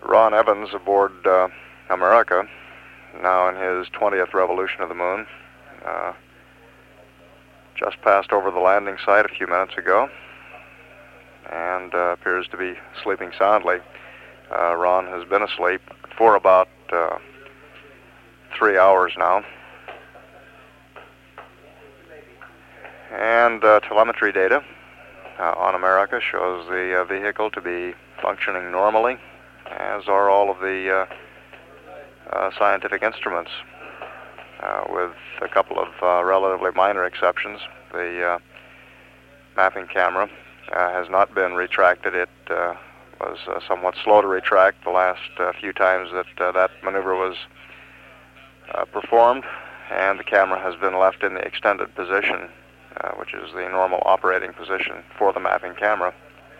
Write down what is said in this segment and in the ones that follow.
Ron Evans aboard America, now in his 20th revolution of the moon. Just passed over the landing site a few minutes ago and appears to be sleeping soundly. Ron has been asleep for about 3 hours now. And telemetry data on America shows the vehicle to be functioning normally, as are all of the scientific instruments, with a couple of relatively minor exceptions. The mapping camera has not been retracted. It was somewhat slow to retract the last few times that that maneuver was performed, and the camera has been left in the extended position, which is the normal operating position for the mapping camera.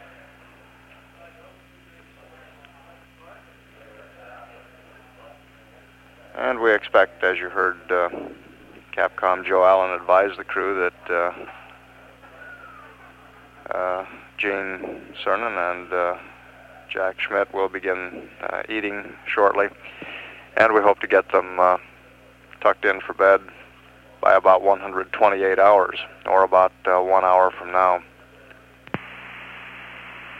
And we expect, as you heard Capcom Joe Allen advise the crew, that Gene Cernan and Jack Schmidt will begin eating shortly, and we hope to get them tucked in for bed by about 128 hours, or about 1 hour from now.